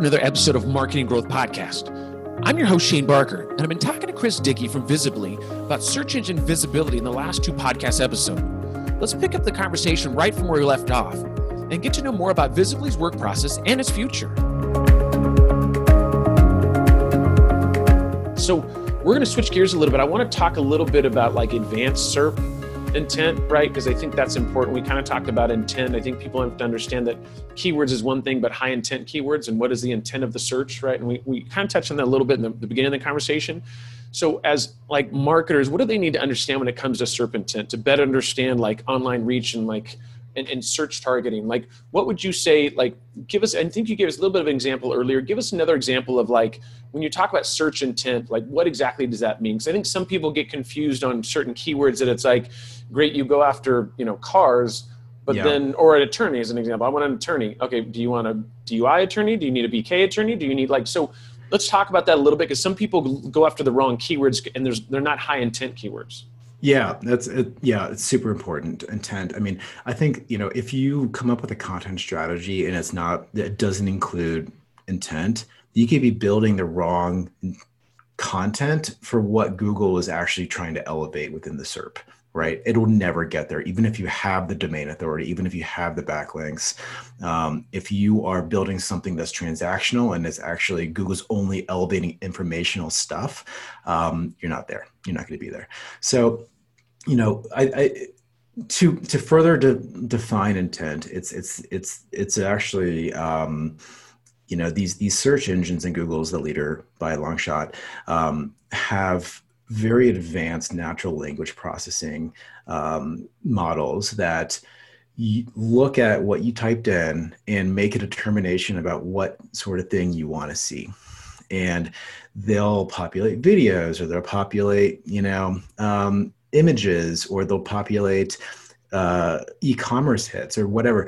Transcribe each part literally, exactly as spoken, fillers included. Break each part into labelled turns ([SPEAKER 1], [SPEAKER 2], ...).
[SPEAKER 1] another episode of Marketing Growth Podcast. I'm your host, Shane Barker, and I've been talking to Chris Dickey from Visibly about search engine visibility in the last two podcast episodes. Let's pick up the conversation right from where we left off and get to know more about Visibly's work process and its future. So we're going to switch gears a little bit. I want to talk a little bit about like advanced SERP intent, right? Because I think that's important. We kind of talked about intent. I think people have to understand that keywords is one thing, but high intent keywords and what is the intent of the search, right? And we, we kind of touched on that a little bit in the, the beginning of the conversation. So as like marketers, what do they need to understand when it comes to SERP intent to better understand like online reach and like and, and search targeting? Like, what would you say, like, give us, I think you gave us a little bit of an example earlier. Give us another example of like, when you talk about search intent, like what exactly does that mean? Because I think some people get confused on certain keywords that it's like, great, you go after, you know, cars, but yeah. then, or an attorney as an example. I want an attorney. Okay, do you want a D U I attorney? Do you need a B K attorney? Do you need like, so let's talk about that a little bit because some people go after the wrong keywords and there's they're not high intent keywords.
[SPEAKER 2] Yeah, that's it. Yeah, it's super important intent. I mean, I think, you know, if you come up with a content strategy and it's not, it doesn't include intent, you could be building the wrong content for what Google is actually trying to elevate within the SERP, right? It will never get there, even if you have the domain authority, even if you have the backlinks. Um, if you are building something that's transactional and it's actually Google's only elevating informational stuff, um, you're not there. You're not going to be there. So, you know, I, I to to further de- define intent, it's it's it's it's actually um, you know, these these search engines, and Google is the leader by a long shot, um, have very advanced natural language processing um, models that you look at what you typed in and make a determination about what sort of thing you want to see. And they'll populate videos, or they'll populate, you know, um, images, or they'll populate uh, e-commerce hits or whatever.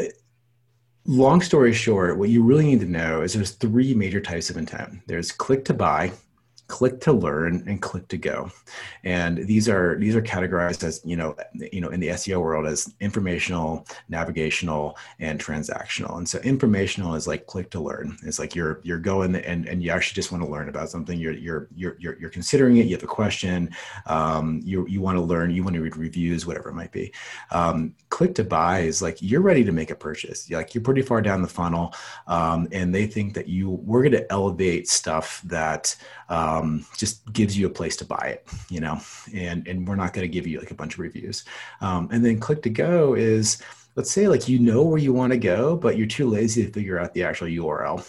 [SPEAKER 2] Long story short, what you really need to know is there's three major types of intent. There's click to buy, click to learn, and click to go. And these are these are categorized as, you know, you know, in the S E O world as informational, navigational, and transactional. And so informational is like click to learn. It's like you're you're going and, and you actually just want to learn about something. You're you're you're you're, you're considering it. You have a question. Um, you you want to learn. You want to read reviews, whatever it might be. Um, click to buy is like you're ready to make a purchase. You're like you're pretty far down the funnel, um, and they think that you we're going to elevate stuff that um, just gives you a place to buy it, you know, and, and we're not going to give you like a bunch of reviews. Um, and then click to go is, let's say like, you know where you want to go, but you're too lazy to figure out the actual U R L.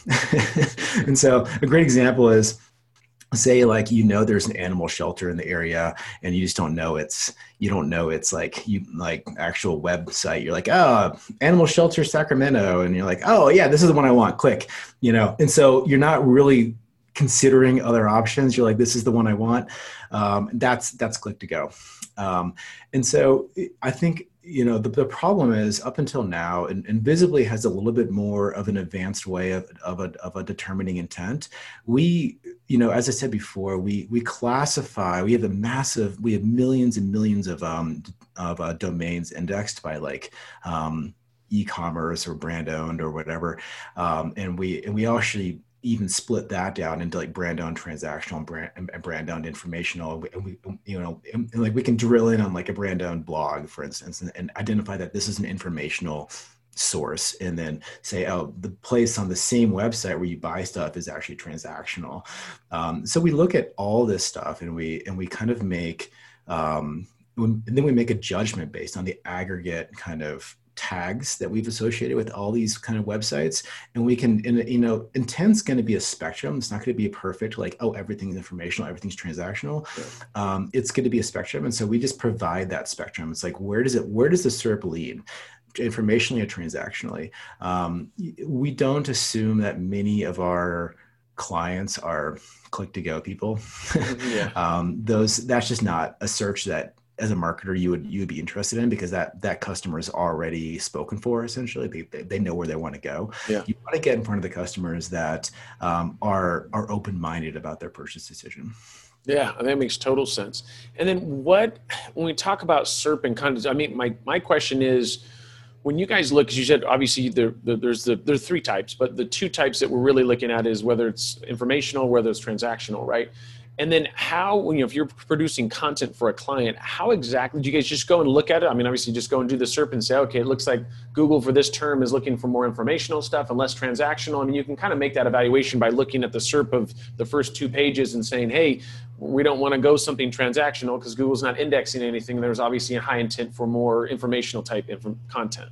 [SPEAKER 2] And so a great example is, say like, you know, there's an animal shelter in the area and you just don't know it's, you don't know it's like you like actual website. You're like, oh, Animal Shelter Sacramento. And you're like, oh yeah, this is the one I want, click, you know? And so you're not really considering other options. You're like, this is the one I want. Um, that's, that's click to go. Um, and so I think, you know, the, the problem is up until now, and, and Visibly has a little bit more of an advanced way of, of, a, of a determining intent. We, you know, as I said before, we, we classify, we have a massive, we have millions and millions of, um, of uh, domains indexed by like, um, e-commerce or brand owned or whatever. Um, and we, and we actually even split that down into like brand owned transactional and brand and brand owned informational. And we, you know, and, and like we can drill in on like a brand owned blog, for instance, and, and identify that this is an informational source, and then say, oh, the place on the same website where you buy stuff is actually transactional. Um, so we look at all this stuff and we, and we kind of make, um, and then we make a judgment based on the aggregate kind of tags that we've associated with all these kind of websites. And we can, and, you know, intent's going to be a spectrum. It's not going to be a perfect, like, oh, everything's informational, everything's transactional. Yeah. Um, it's going to be a spectrum. And so we just provide that spectrum. It's like, where does it, where does the SERP lead? Informationally or transactionally? Um, we don't assume that many of our clients are click to go people. Yeah. um, those, that's just not a search that as a marketer, you would you would be interested in, because that that customer is already spoken for. Essentially, they they, they know where they want to go. Yeah. You want to get in front of the customers that um, are are open minded about their purchase decision.
[SPEAKER 1] Yeah, that makes total sense. And then what when we talk about SERP and content, I mean, my my question is, when you guys look, because you said obviously there, there, there's the there's three types, but the two types that we're really looking at is whether it's informational, whether it's transactional, right? And then how, you know, if you're producing content for a client, how exactly do you guys just go and look at it? I mean, obviously just go and do the S E R P and say, okay, it looks like Google for this term is looking for more informational stuff and less transactional. I mean, you can kind of make that evaluation by looking at the S E R P of the first two pages and saying, hey, we don't want to go something transactional because Google's not indexing anything. There's obviously a high intent for more informational type inf- content.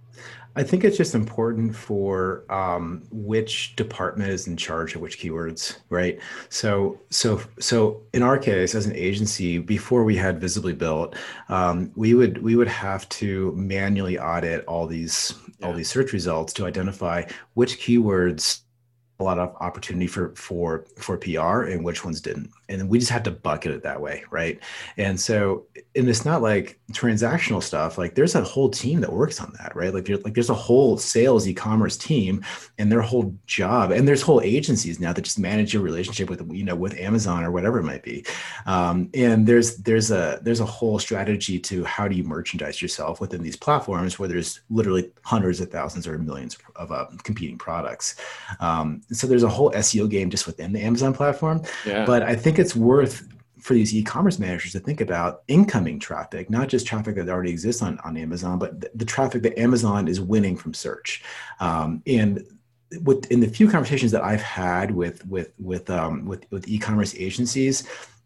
[SPEAKER 2] I think it's just important for um, which department is in charge of which keywords, right? So, so, so in our case, as an agency, before we had Visibly Built, um, we would we would have to manually audit all these yeah. all these search results to identify which keywords a lot of opportunity for for for P R and which ones didn't, and we just had to bucket it that way, right? And so, and it's not like transactional stuff. Like there's a whole team that works on that, right? Like, like there's a whole sales e-commerce team, and their whole job, and there's whole agencies now that just manage your relationship with, you know, with Amazon or whatever it might be. Um, and there's there's a there's a whole strategy to how do you merchandise yourself within these platforms where there's literally hundreds of thousands or millions of uh, competing products. Um, so there's a whole S E O game just within the Amazon platform. Yeah. But I think it's worth for these e-commerce managers to think about incoming traffic, not just traffic that already exists on, on Amazon, but the, the traffic that Amazon is winning from search. Um, and with, in the few conversations that I've had with with with um, with, with e-commerce agencies,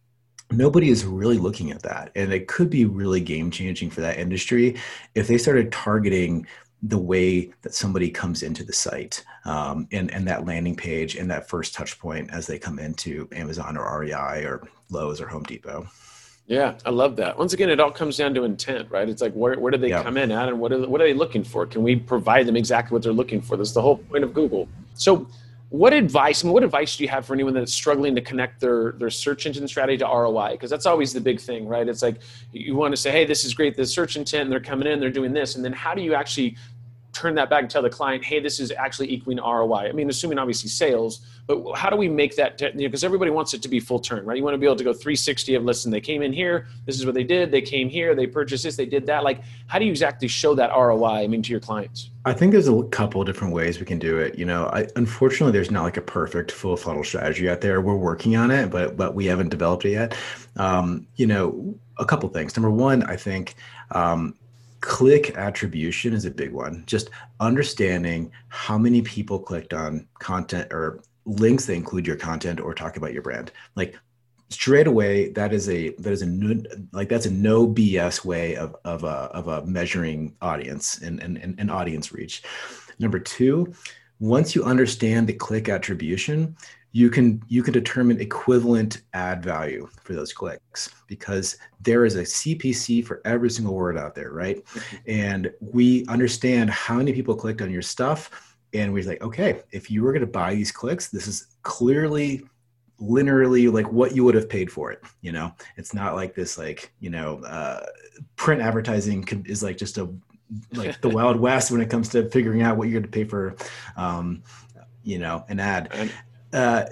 [SPEAKER 2] nobody is really looking at that, and it could be really game changing for that industry if they started targeting the way that somebody comes into the site um, and, and that landing page and that first touch point as they come into Amazon or R E I or Lowe's or Home Depot.
[SPEAKER 1] Yeah, I love that. Once again, it all comes down to intent, right? It's like, where, where do they yep. come in at, and what are, what are they looking for? Can we provide them exactly what they're looking for? That's the whole point of Google. So what advice, I mean, what advice do you have for anyone that's struggling to connect their, their search engine strategy to R O I? Because that's always the big thing, right? It's like you want to say, hey, this is great, the search intent, and they're coming in, they're doing this. And then how do you actually turn that back and tell the client, hey, this is actually equaling R O I? I mean, assuming obviously sales, but how do we make that, you know, because everybody wants it to be full turn, right? You want to be able to go three sixty of, listen, they came in here, this is what they did, they came here, they purchased this, they did that. Like, how do you exactly show that R O I, I mean, to your clients?
[SPEAKER 2] I think there's a couple of different ways we can do it. You know, I, unfortunately, there's not like a perfect full funnel strategy out there. We're working on it, but but we haven't developed it yet. Um, you know, a couple things. Number one, I think, um, click attribution is a big one. Just understanding how many people clicked on content or links that include your content or talk about your brand. Like straight away, that is a that is a new, like that's a no B S way of of a of a measuring audience and and and, and audience reach. Number two, once you understand the click attribution, you can you can determine equivalent ad value for those clicks, because there is a C P C for every single word out there, right? And we understand how many people clicked on your stuff, and we're like, okay, if you were going to buy these clicks, this is clearly linearly like what you would have paid for it. You know, it's not like this, like, you know, uh, print advertising could, is like just a like the Wild West when it comes to figuring out what you're going to pay for, um, you know, an ad. Uh,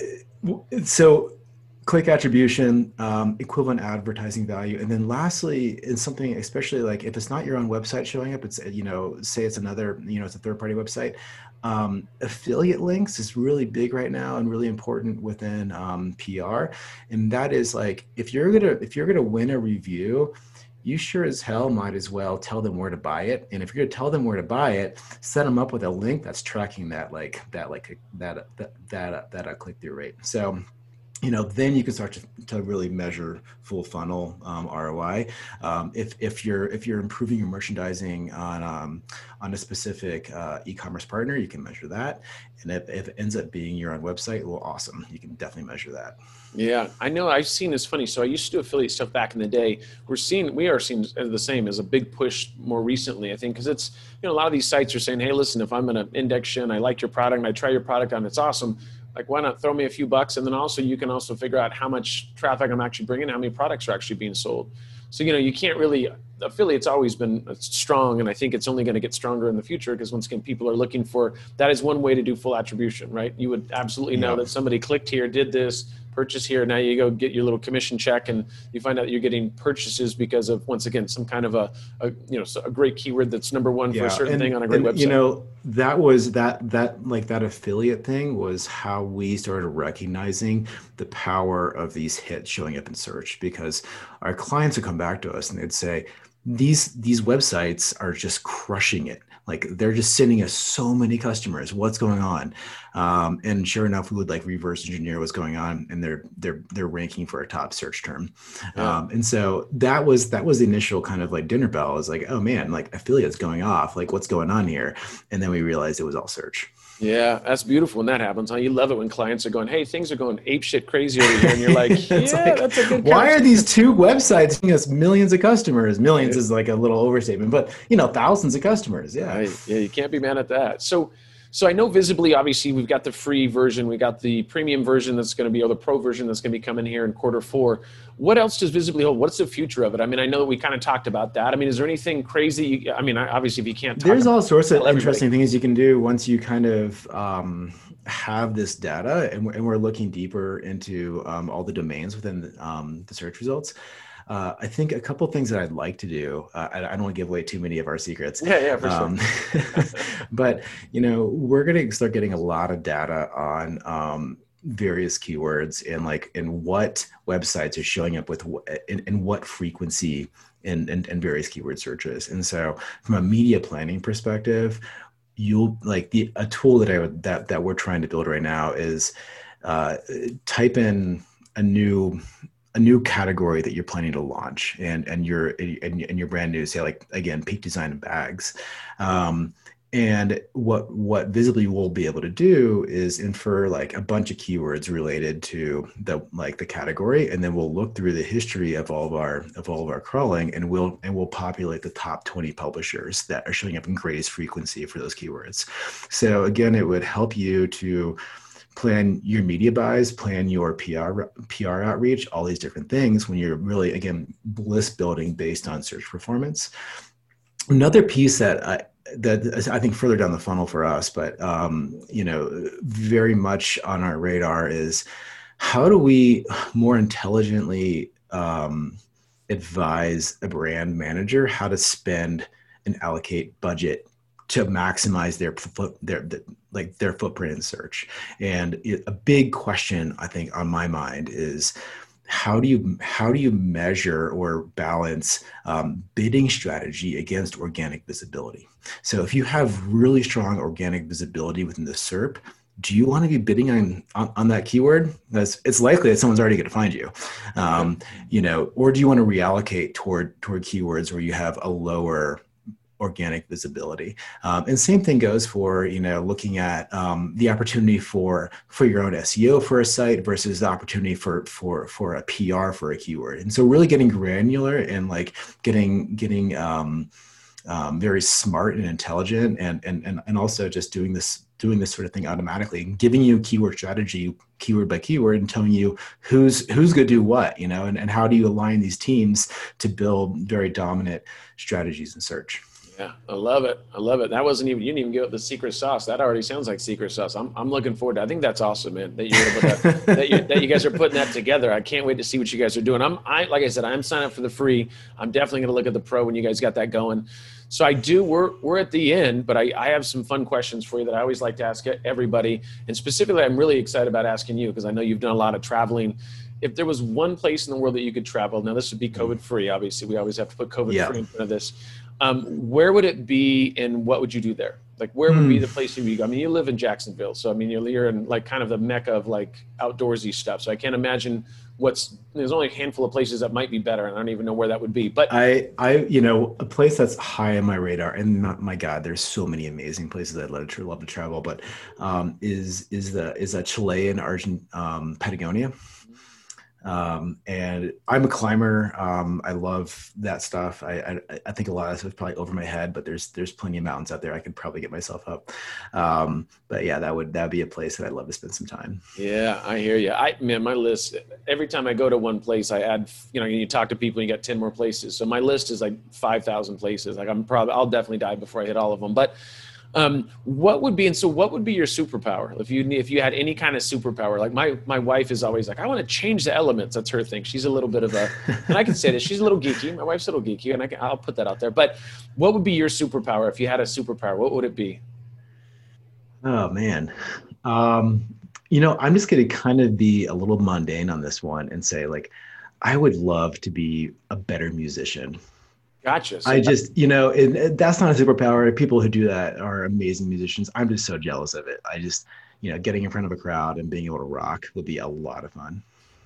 [SPEAKER 2] so click attribution, um, equivalent advertising value. And then lastly, in something, especially like if it's not your own website showing up, it's, you know, say it's another, you know, it's a third party website. Um, affiliate links is really big right now and really important within um, P R. And that is like, if you're going to, if you're going to win a review, you sure as hell might as well tell them where to buy it. And if you're gonna tell them where to buy it, set them up with a link that's tracking that, like that, like that, that, that, that uh, click-through rate. So, you know, then you can start to, to really measure full funnel um, R O I. Um, if if you're if you're improving your merchandising on um, on a specific uh, e-commerce partner, you can measure that. And if, if it ends up being your own website, well, awesome, you can definitely measure that.
[SPEAKER 1] Yeah, I know. I've seen this funny. So I used to do affiliate stuff back in the day. We're seeing, we are seeing the same as a big push more recently, I think, because it's, you know, a lot of these sites are saying, hey, listen, if I'm going to index you and I like your product and I try your product on, it's awesome. Like, why not throw me a few bucks? And then also you can also figure out how much traffic I'm actually bringing, how many products are actually being sold. So, you know, you can't really, affiliate's always been strong, and I think it's only going to get stronger in the future because once again, people are looking for, that is one way to do full attribution, right? You would absolutely know yeah. that somebody clicked here, did this, purchase here. Now you go get your little commission check and you find out you're getting purchases because of, once again, some kind of a, a you know, a great keyword that's number one yeah, for a certain
[SPEAKER 2] and,
[SPEAKER 1] thing on a great
[SPEAKER 2] and,
[SPEAKER 1] website.
[SPEAKER 2] You know, that was that, that like that affiliate thing was how we started recognizing the power of these hits showing up in search, because our clients would come back to us and they'd say, these, these websites are just crushing it. Like they're just sending us so many customers. What's going on? Um, and sure enough, we would like reverse engineer what's going on, and they're they're they're ranking for a top search term. Yeah. Um, and so that was that was the initial kind of like dinner bell. It was like, oh man, like affiliates going off. Like what's going on here? And then we realized it was all search.
[SPEAKER 1] Yeah, that's beautiful when that happens. Huh? You love it when clients are going, hey, things are going ape shit crazy over here. And you're like, yeah, like, that's a good
[SPEAKER 2] why are these two websites giving us millions of customers? Millions yeah. is like a little overstatement, but you know, thousands of customers. Yeah.
[SPEAKER 1] Right. Yeah, you can't be mad at that. So So I know Visibly, obviously, we've got the free version. We got the premium version that's going to be, or the pro version that's going to be coming here in quarter four. What else does Visibly hold? What's the future of it? I mean, I know that we kind of talked about that. I mean, is there anything crazy? You, I mean, obviously, if you can't talk
[SPEAKER 2] There's all sorts of
[SPEAKER 1] everybody.
[SPEAKER 2] interesting things you can do once you kind of um, have this data, and we're, and we're looking deeper into um, all the domains within the, um, the search results. Uh, I think a couple of things that I'd like to do, uh, I, I don't want to give away too many of our secrets.
[SPEAKER 1] Yeah, yeah, for
[SPEAKER 2] um,
[SPEAKER 1] sure.
[SPEAKER 2] But, you know, we're going to start getting a lot of data on um, various keywords and like in what websites are showing up with in, in what frequency in, in, in various keyword searches. And so from a media planning perspective, you'll like the, a tool that I would, that, that we're trying to build right now is uh, type in a new a new category that you're planning to launch, and and you're and, and you're brand new, say like again peak design and bags, um, and what what Visibly will be able to do is infer like a bunch of keywords related to the like the category, and then we'll look through the history of all of our of all of our crawling, and we'll and we'll populate the top twenty publishers that are showing up in greatest frequency for those keywords. So again, it would help you to plan your media buys, plan your P R P R outreach, all these different things when you're really, again, list building based on search performance. Another piece that I, that I think further down the funnel for us, but, um, you know, very much on our radar is how do we more intelligently um, advise a brand manager how to spend and allocate budget to maximize their their, their like their footprint in search. And it, a big question I think on my mind is how do you how do you measure or balance um, bidding strategy against organic visibility? So if you have really strong organic visibility within the S E R P, do you want to be bidding on, on, on that keyword? That's, it's likely that someone's already going to find you, um, you know, or do you want to reallocate toward toward keywords where you have a lower organic visibility? Um, and same thing goes for, you know, looking at um, the opportunity for for your own S E O for a site versus the opportunity for for for a P R for a keyword. And so really getting granular and like getting getting um, um, very smart and intelligent, and and and and also just doing this doing this sort of thing automatically, giving you keyword strategy keyword by keyword and telling you who's who's going to do what, you know, and, and how do you align these teams to build very dominant strategies in search.
[SPEAKER 1] Yeah, I love it. I love it. That wasn't even, you didn't even give it the secret sauce. That already sounds like secret sauce. I'm I'm looking forward to it. I think that's awesome, man, that you're able to, that, you, that you guys are putting that together. I can't wait to see what you guys are doing. I'm, I, like I said, I'm signing up for the free. I'm definitely going to look at the pro when you guys got that going. So I do, we're, we're at the end, but I, I have some fun questions for you that I always like to ask everybody. And specifically, I'm really excited about asking you because I know you've done a lot of traveling. If there was one place in the world that you could travel, now this would be COVID free, obviously, we always have to put COVID free yeah. in front of this. Um, where would it be and what would you do there? Like, where would mm. be the place you would go? I mean, you live in Jacksonville, so I mean, you're, you're in like kind of the mecca of like outdoorsy stuff. So I can't imagine what's, there's only a handful of places that might be better, and I don't even know where that would be. But
[SPEAKER 2] I, I, you know, a place that's high on my radar, and not, my God, there's so many amazing places I'd love to love to travel, but um, is is the is a Chile and Argent, um, Patagonia. Um, and I'm a climber. Um, I love that stuff. I, I, I think a lot of this is probably over my head, but there's, there's plenty of mountains out there. I could probably get myself up. Um, but yeah, that would, that'd be a place that I'd love to spend some time.
[SPEAKER 1] Yeah, I hear you. I, man, my list, every time I go to one place, I add, you know, you talk to people and you got ten more places. So my list is like five thousand places. Like I'm probably, I'll definitely die before I hit all of them. But Um, what would be, and so what would be your superpower if you if you had any kind of superpower? Like my my wife is always like, I want to change the elements. That's her thing. She's a little bit of a, and I can say this, she's a little geeky. My wife's a little geeky, and I can, I'll put that out there. But what would be your superpower if you had a superpower? What would it be?
[SPEAKER 2] Oh man, um, you know, I'm just going to kind of be a little mundane on this one and say, like, I would love to be a better musician.
[SPEAKER 1] Gotcha. So
[SPEAKER 2] I just, you know, it, it, that's not a superpower. People who do that are amazing musicians. I'm just so jealous of it. I just, you know, getting in front of a crowd and being able to rock would be a lot of fun.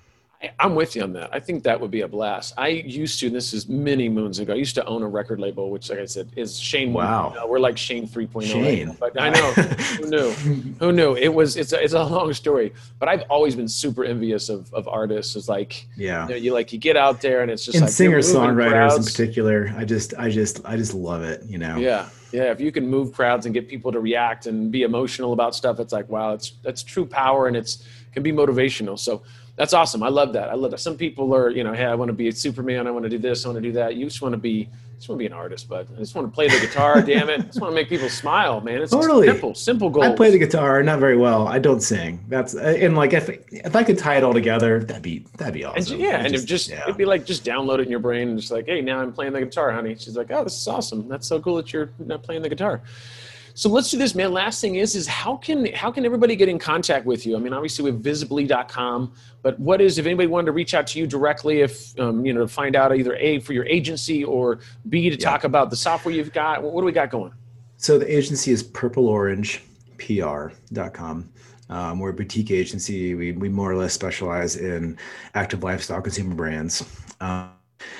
[SPEAKER 1] I, I'm with you on that. I think that would be a blast. I used to, and this is many moons ago, I used to own a record label, which, like I said, is Shane.
[SPEAKER 2] Wow.
[SPEAKER 1] You know, we're like Shane three point oh.
[SPEAKER 2] Shane.
[SPEAKER 1] Right, but I know. Who knew? Who knew? It was, it's a, it's a long story, but I've always been super envious of, of artists. It's like,
[SPEAKER 2] yeah,
[SPEAKER 1] you know, you like, you get out there and it's just
[SPEAKER 2] and
[SPEAKER 1] like
[SPEAKER 2] singer songwriters
[SPEAKER 1] crowds.
[SPEAKER 2] in particular. I just, I just, I just love it. You know?
[SPEAKER 1] Yeah. Yeah. If you can move crowds and get people to react and be emotional about stuff, it's like, wow, it's, that's true power, and it's, can be motivational. So that's awesome. I love that. I love that. Some people are, you know, hey, I want to be a Superman. I want to do this. I want to do that. You just want to be, just want to be an artist, but I just want to play the guitar. Damn it. I just want to make people smile, man. It's
[SPEAKER 2] totally
[SPEAKER 1] simple, simple goals.
[SPEAKER 2] I play the guitar, not very well. I don't sing. That's, and like, if, if I could tie it all together, that'd be, that'd be awesome.
[SPEAKER 1] And, yeah.
[SPEAKER 2] I
[SPEAKER 1] and
[SPEAKER 2] just,
[SPEAKER 1] it just,
[SPEAKER 2] yeah.
[SPEAKER 1] it'd be like, just download it in your brain and just like, hey, now I'm playing the guitar, honey. She's like, oh, this is awesome. That's so cool that you're not playing the guitar. So let's do this, man. Last thing is, is how can how can everybody get in contact with you? I mean, obviously we have visibly dot com, but what is, if anybody wanted to reach out to you directly, if, um, you know, to find out either A, for your agency, or B, to yeah. talk about the software you've got, what do we got going?
[SPEAKER 2] So the agency is purple orange P R dot com. Um, we're a boutique agency. We, we more or less specialize in active lifestyle consumer brands. Um,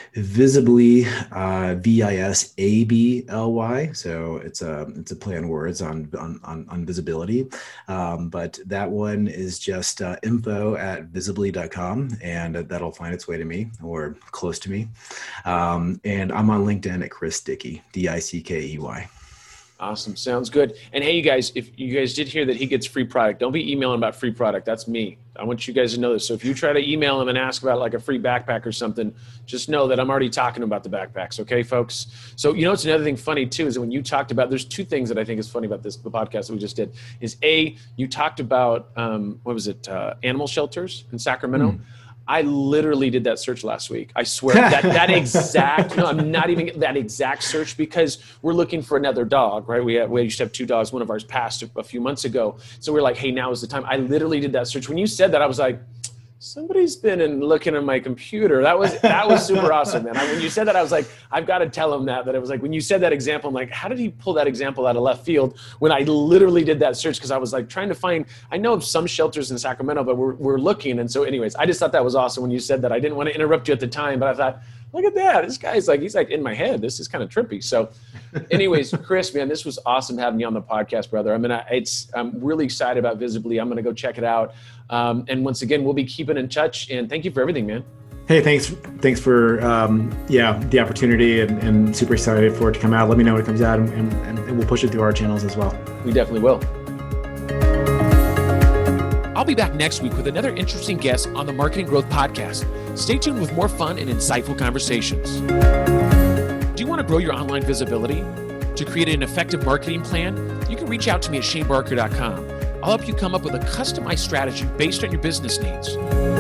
[SPEAKER 2] Visibly, uh, V I S A B L Y. So it's a it's a play on words on on on, on visibility. Um, but that one is just uh, info at visibly dot com, and that'll find its way to me, or close to me. Um, and I'm on LinkedIn at Chris Dickey, D I C K E Y.
[SPEAKER 1] Awesome. Sounds good. And hey, you guys, if you guys did hear that he gets free product, don't be emailing about free product. That's me. I want you guys to know this. So if you try to email him and ask about like a free backpack or something, just know that I'm already talking about the backpacks. Okay, folks? So, you know, it's another thing funny too, is that when you talked about, there's two things that I think is funny about this, the podcast that we just did, is A, you talked about, um, what was it? Uh, animal shelters in Sacramento. Mm. I literally did that search last week. I swear that that exact, no, I'm not even that exact search, because we're looking for another dog, right? We had, we used to have two dogs. One of ours passed a, a few months ago. So we're like, hey, now is the time. I literally did that search. When you said that, I was like, somebody's been in looking at my computer. That was, that was super awesome, man. I, when you said that, I was like, I've got to tell him that, that it was like, when you said that example, I'm like, how did he pull that example out of left field when I literally did that search? Cause I was like trying to find, I know of some shelters in Sacramento, but we're, we're looking. And so anyways, I just thought that was awesome when you said that. I didn't want to interrupt you at the time, but I thought, look at that. This guy's like, he's like in my head. This is kind of trippy. So anyways, Chris, man, this was awesome having you on the podcast, brother. I mean, I, it's, I'm really excited about Visibly. I'm going to go check it out. Um, and once again, we'll be keeping in touch, and thank you for everything, man.
[SPEAKER 2] Hey, thanks. Thanks for, um, yeah, the opportunity, and, and super excited for it to come out. Let me know when it comes out, and, and, and we'll push it through our channels as well.
[SPEAKER 1] We definitely will. I'll be back next week with another interesting guest on the Marketing Growth Podcast. Stay tuned with more fun and insightful conversations. Do you want to grow your online visibility? To create an effective marketing plan, you can reach out to me at shane barker dot com. I'll help you come up with a customized strategy based on your business needs.